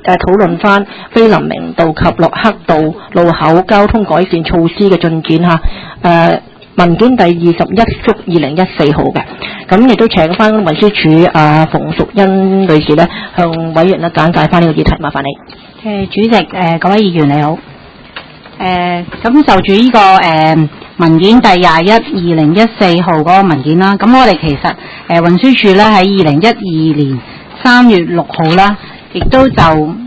討論翻菲林明道及洛克道路口交通改善措施嘅進展嚇。文件第21/2014號嘅，咁亦都請翻運輸署馮淑欣女士咧，向委員咧簡介翻呢個議題，麻煩你。 主席，各位議員你好。咁就住呢個文件第21/2014號嗰個文件啦，咁我哋其實運輸署咧喺2012年3月6號啦，亦都就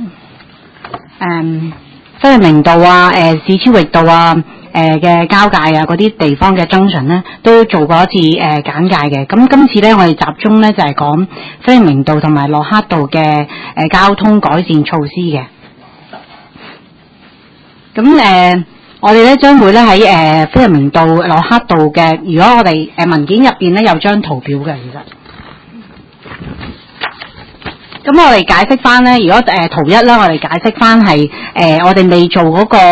菲林明道市超域道嘅交界嗰啲地方嘅 junction 咧，都做過一次簡介嘅。咁今次咧，我哋集中咧就係講菲林明道同埋洛克道嘅交通改善措施嘅。咁我哋咧將會咧喺菲林明道、洛克道嘅，如果我哋文件入邊咧有張圖表嘅，其實。咁我哋解釋翻咧，如果圖一啦，我哋解釋翻係我哋未做嗰個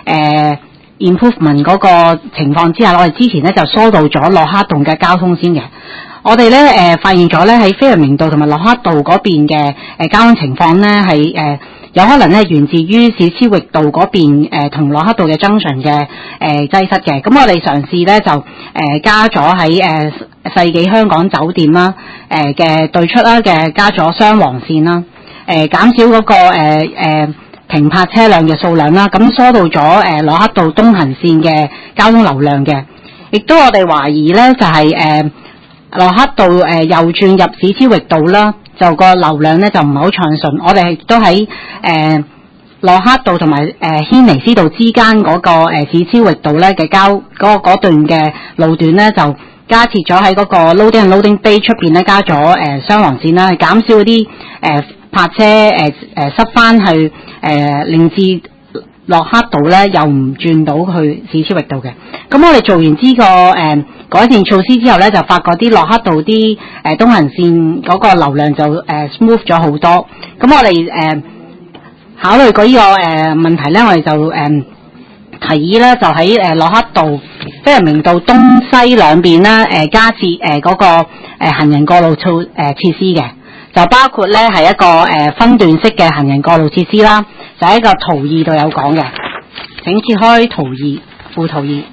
improvement 嗰個情況之下，我哋之前咧就疏導咗洛克道嘅交通先嘅。我哋咧發現咗咧喺菲林明道同埋洛克道嗰邊嘅交通情況咧係有可能咧源自於市超域道嗰邊同洛克道嘅 junction 嘅擠塞嘅。咁我哋嘗試咧就加咗喺世紀香港酒店啦嘅對出啦嘅加咗雙黃線啦，減少嗰個停泊車輛嘅數量啦，咁疏導咗洛克道東行線嘅交通流量嘅。亦都我哋懷疑咧就係洛克道右轉入市超域道啦，就個流量咧就唔係好暢順。我哋亦都喺洛克道同埋軒尼詩道之間嗰個市超域道咧嘅嗰段嘅路段咧就加設咗喺嗰個 loading and loading bay 出邊咧加咗雙黃線啦，減少嗰啲泊車塞翻去令至洛克道咧又唔轉到去市超域道嘅。咁我哋做完呢個改善措施之後咧，就發覺啲洛克道啲東行線嗰個流量就smooth 咗好多。咁我哋考慮過呢個問題咧，我哋就提議咧就喺洛克道、菲林明道東西兩邊啦加設嗰個行人過路設施嘅，就包括咧係一個分段式嘅行人過路設施啦，就喺個圖2度有講嘅。請切開圖2，附圖2。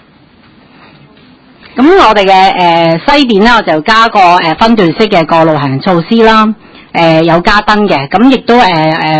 咁我哋嘅西邊咧，我就加個分段式嘅過路行人措施啦，有加燈嘅，咁亦都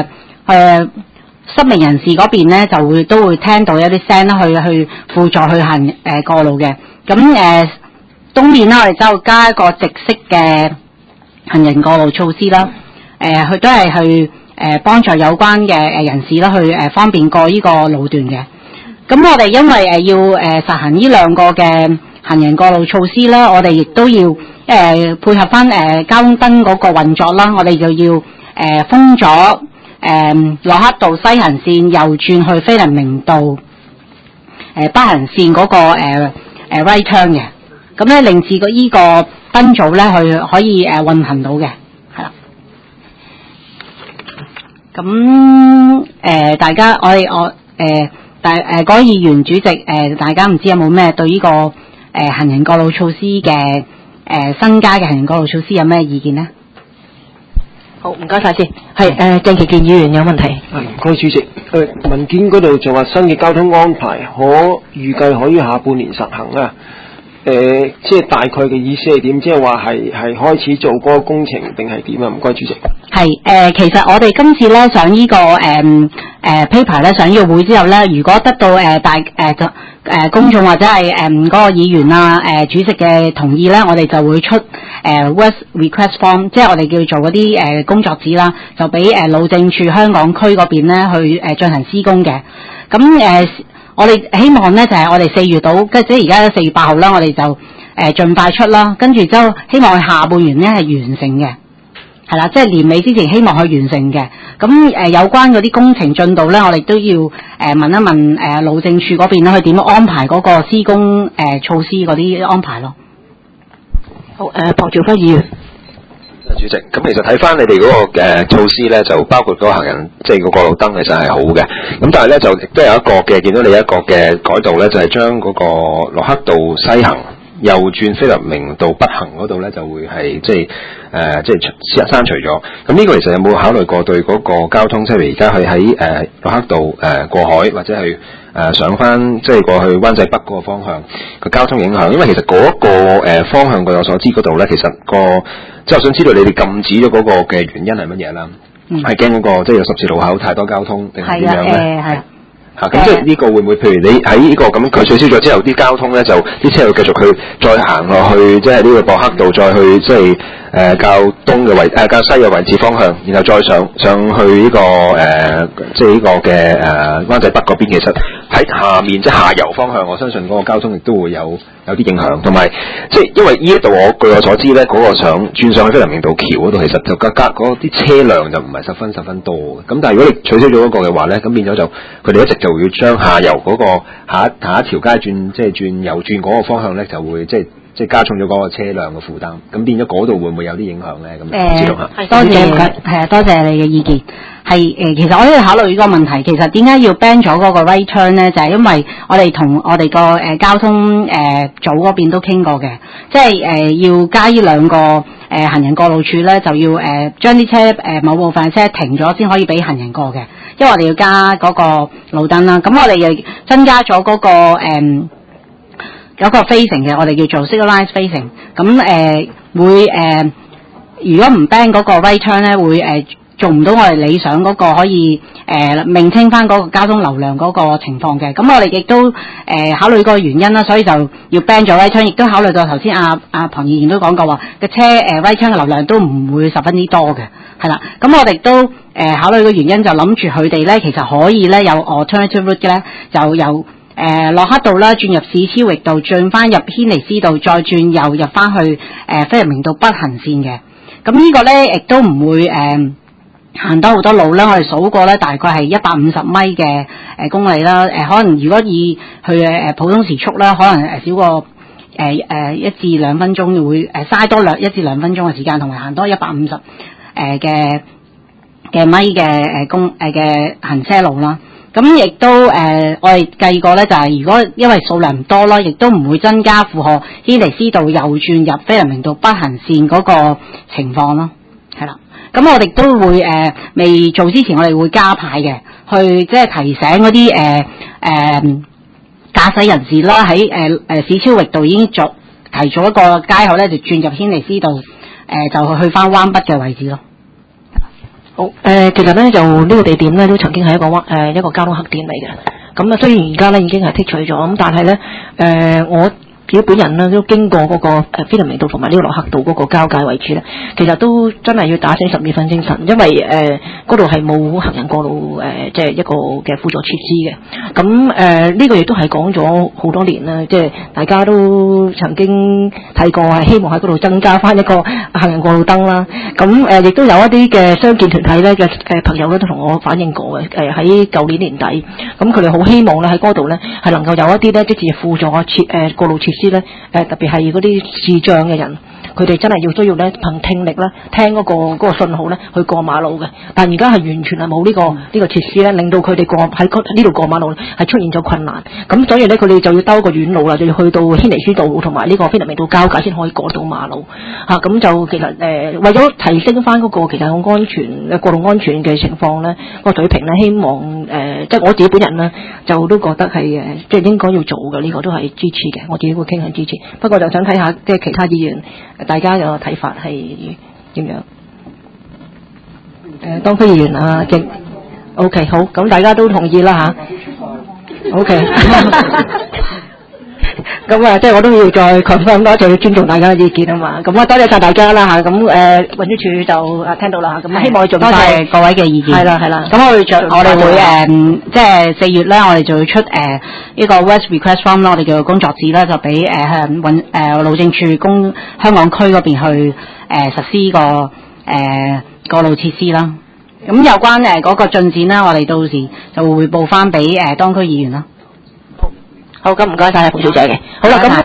失明人士嗰邊咧就都會聽到一啲聲啦，去輔助去行過路嘅。咁東面啦，我哋就加一個直式嘅行人過路措施啦，佢都係去幫助有關嘅人士啦，去方便過呢個路段嘅。咁我哋因為要實行呢兩個嘅行人過路措施啦，我哋亦都要配合翻交通燈嗰個運作啦，我哋就要封咗洛克道西行線右轉去菲林明道北行線嗰個right turn 嘅，咁咧令至個依個燈組咧去可以運行到嘅，係啦。咁大家各位議員主席大家唔知有冇咩對呢個行人過路措施嘅新加嘅行人過路措施有咩意見呢？ 好，唔該晒先。係鄭其健議員有問題。 係，唔該主席。文件嗰度就話新嘅交通安排預計可以下半年實行啊。即係大概嘅意思係點？即係話係開始做嗰個工程定係點啊？唔該主席。 係其實我哋今次咧上呢個paper 咧上呢個會之後咧，如果得到公眾或者係嗰個議員主席嘅同意咧，我哋就會出work request form， 即係我哋叫做嗰啲工作紙啦，就俾路政署香港區嗰邊咧去進行施工嘅。咁我哋希望咧就係我哋4月到，即係而家4月8號啦，我哋就盡快出啦，跟住之後希望佢下半年咧係完成嘅。係啦，即係年尾之前希望佢完成嘅。咁有關嗰啲工程進度咧，我哋都要問一問路政署嗰邊咧，佢點樣安排嗰個施工措施嗰啲安排咯。 好，龐兆輝議員。 主席，咁其實睇翻你哋嗰個措施咧，就包括嗰個行人即係個過路燈，其實係好嘅。咁但係咧就亦都有一個嘅，見到你一個嘅改動咧，就係將嗰個洛克道西行右轉菲林明道北行嗰度咧就會係即係刪除咗。咁呢個其實有冇考慮過對嗰個交通，即係而家去喺洛克道過海或者係上翻即係過去灣仔北嗰個方向個交通影響？因為其實嗰個方向據我所知嗰度咧，其實即係我想知道你哋禁止咗嗰個嘅原因係乜嘢啦？係驚嗰個即係有十字路口太多交通定係點樣咧？係。咁即係呢個會唔會？譬如你喺呢個咁佢取消咗之後，啲交通咧就啲車會繼續去再行落去，即係呢個博克道再去即係較東嘅位較西嘅位置方向，然後再上去呢個即係呢個嘅灣仔北嗰邊。其實喺下面即係下游方向，我相信嗰個交通亦都會有啲影響，同埋即係因為呢一度據我所知咧，嗰個轉上去菲林明道橋嗰度，其實就嗰啲車輛就唔係十分多嘅。咁但係如果你取消咗嗰個嘅話咧，咁變咗就佢哋一直就會將下游嗰個下一條街轉右轉嗰個方向咧，就會即係加重咗嗰個車輛嘅負擔。咁變咗嗰度會唔會有啲影響咧？咁知道下。 多謝你嘅意見。其實我都要考慮呢個問題。其實點解要 ban 咗嗰個 right turn 咧？就係因為我哋同我哋個交通組嗰邊都傾過嘅，即係要加呢兩個行人過路處咧，就要將啲車某部分嘅車停咗先可以俾行人過嘅，因為我哋要加嗰個路燈啦。咁我哋又增加咗嗰個有個 facing 嘅，我哋叫做 signalized facing。咁會如果唔 ban 嗰個 right turn 咧，會做唔到我哋理想嗰個可以maintain翻嗰個交通流量嗰個情況嘅。咁我哋亦都考慮個原因啦，所以就要 ban 咗 right turn，亦都考慮到頭先阿龐議員都講過話嘅車right turn 嘅流量都唔會十分之多嘅，係啦。咁我哋都考慮個原因就諗住佢哋咧其實可以咧有 alternative route 嘅咧，就由洛克道啦轉入市超域道，轉翻入軒尼詩道，再轉右入翻去菲林明道北行線嘅。咁呢個咧亦都唔會行多好多路啦，我哋數過咧，大概係150米嘅公里啦。可能如果以佢普通時速啦，可能少過1至2分鐘，會嘥多1至2分鐘嘅時間，同埋行多150嘅米嘅行車路啦。咁亦都我哋計過咧，就係如果因為數量唔多啦，亦都唔會增加負荷軒尼詩道右轉入菲林明道北行線嗰個情況咯，係啦。咁我哋都會未做之前，我哋會加牌嘅，去即係提醒嗰啲駕駛人士啦，喺市超域道已經提咗一個街口咧，就轉入軒尼詩道，就去翻灣北嘅位置咯。 好，其實咧就呢個地點咧都曾經係一個交通黑點嚟嘅。咁啊，雖然而家咧已經係剔除咗，咁但係咧我自己本人咧都經過嗰個菲林明道同埋呢個洛克道嗰個交界位置咧，其實都真係要打醒12分精神，因為嗰度係冇行人過路即係一個嘅輔助設施嘅。咁呢個亦都係講咗好多年啦，即係大家都曾經睇過係希望喺嗰度增加翻一個行人過路燈啦。咁亦都有一啲嘅傷健團體咧嘅朋友咧都同我反映過嘅，喺舊年年底，咁佢哋好希望咧喺嗰度咧係能夠有一啲咧即係輔助過路設施咧，特別係嗰啲視障嘅人，佢哋真係需要咧憑聽力咧聽嗰個信號咧去過馬路嘅。但而家係完全係冇呢個設施咧，令到佢哋喺呢度過馬路係出現咗困難。咁所以咧佢哋就要兜個遠路啦，就要去到軒尼詩道同埋呢個菲林明道交界先可以過到馬路。咁就其實為咗提升翻嗰個其實好安全過路安全嘅情況咧，個水平咧，希望即係我自己本人咧就都覺得係即係應該要做嘅，呢個都係支持嘅，我自己會傾向支持。不過就想睇下即係其他議員大家嘅睇法係點樣？當區議員啊，即 OK 好，咁大家都同意啦吓 OK 咁啊，即係我都要再confirm多，就要尊重大家嘅意見啊嘛。咁啊，多謝晒大家啦吓。咁運輸署就聽到啦吓。咁希望你盡快。多謝各位嘅意見。係啦。咁我哋會即係4月咧，我哋就會出呢個 West Request Form 啦，我哋叫做工作紙啦，就俾向路政署香港區嗰邊去實施個過路設施啦。咁有關嗰個進展啦，我哋到時就會匯報翻俾當區議員啦。好，咁唔該晒馮小姐嘅。好啦，咁。